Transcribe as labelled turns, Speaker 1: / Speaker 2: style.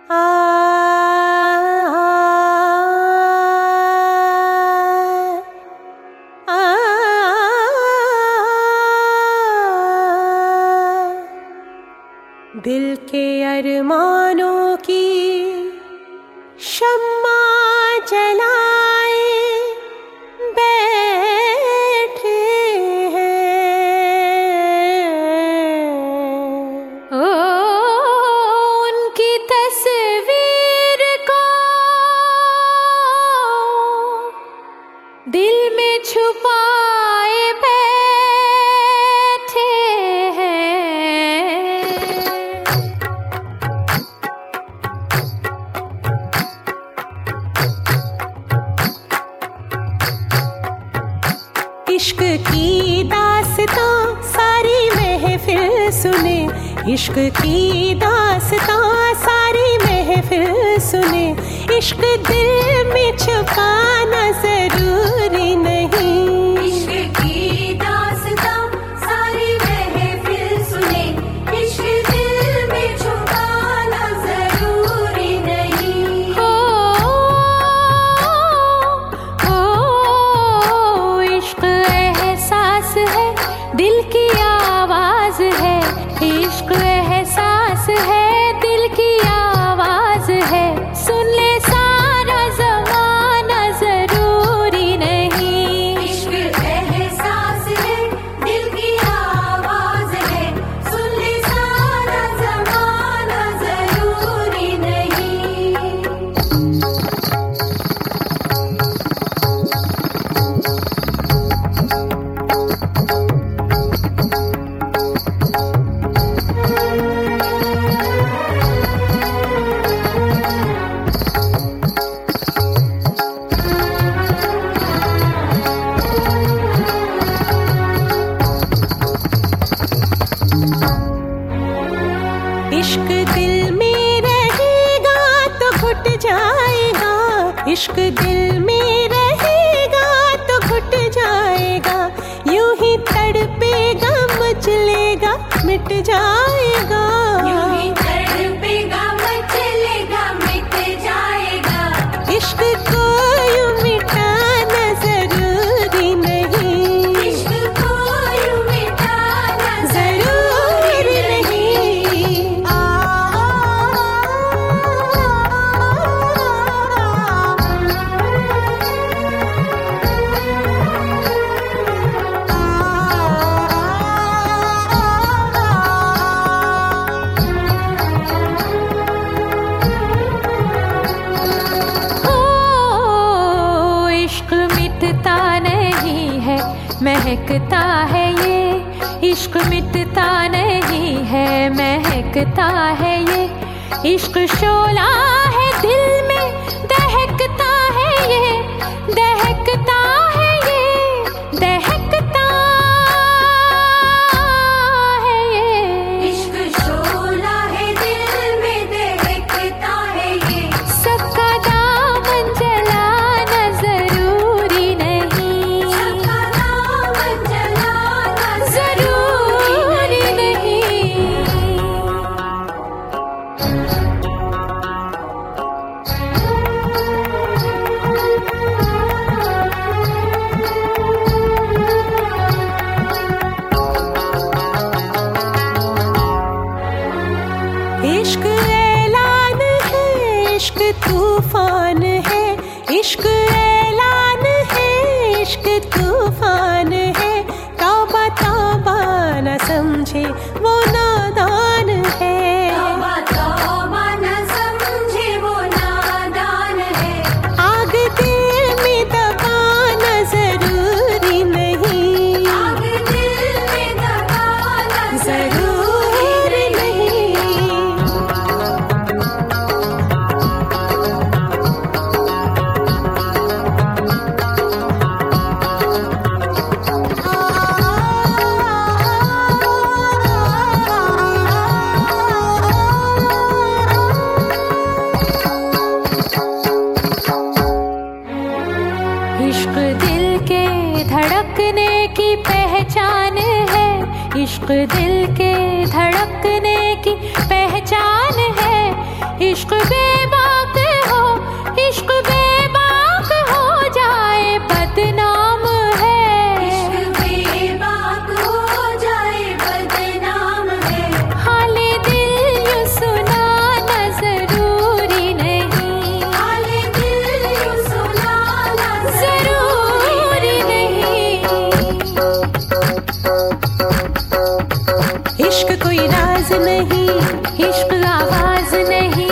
Speaker 1: दिल के अरमानों की शम्मा जलाए बैठे हैं।
Speaker 2: ओ उनकी तस्वीर को दिल में छुपाए बैठे हैं।
Speaker 1: इश्क की दास्तां सारी महफिल सुने, इश्क की दास्तां सारी महफिल सुने। इश्क दिल में छुपाना जरूरी नहीं।
Speaker 2: इश्क की दास्तां सारी महफिल सुने, इश्क दिल में छुपाना जरूरी नहीं। हो इश्क एहसास है, दिल की आवाज है। इश्क एहसास है, दिल की आवाज है। सुन ले सारा ज़माना जरूरी नहीं। इश्क एहसास है, दिल की आवाज है। सुन ले सारा ज़माना जरूरी नहीं।
Speaker 1: इश्क दिल में रहेगा तो घुट जाएगा, इश्क दिल में रहेगा तो घुट जाएगा। यूं ही तड़पेगा मचलेगा मिट जाएगा।
Speaker 2: यूं ही तड़पेगा मचलेगा मिट जाएगा।
Speaker 1: इश्क को यूं मिटाना जरूरी नहीं।
Speaker 2: इश्क को यूं मिटाना
Speaker 1: जरूरी नहीं।
Speaker 2: इश्क मिटता नहीं है, महकता है ये। इश्क मिटता नहीं है, महकता है ये। इश्क शोला है दिल में, दहकता है ये, दहकता है ये, दहकता है ये। इश्क शोला है दिल में, दहकता है ये। सबका दामन जलाना जरूरी नहीं। सबका दामन जलाना जरूरी नहीं।
Speaker 1: इश्क ऐलान है, इश्क तूफान है। इश्क ऐलान है, इश्क तूफान है। तौबा तौबा न समझे वो नादान है।
Speaker 2: तौबा तौबा न समझे वो नादान है।
Speaker 1: आग दिल में दबाना जरूरी नहीं।
Speaker 2: आग दिल में दबाना
Speaker 1: जरूरी नहीं।
Speaker 2: इश्क दिल के धड़कने की पहचान है। इश्क दिल के धड़कने की पहचान है। इश्क
Speaker 1: नहीं,
Speaker 2: इश्क आवाज नहीं,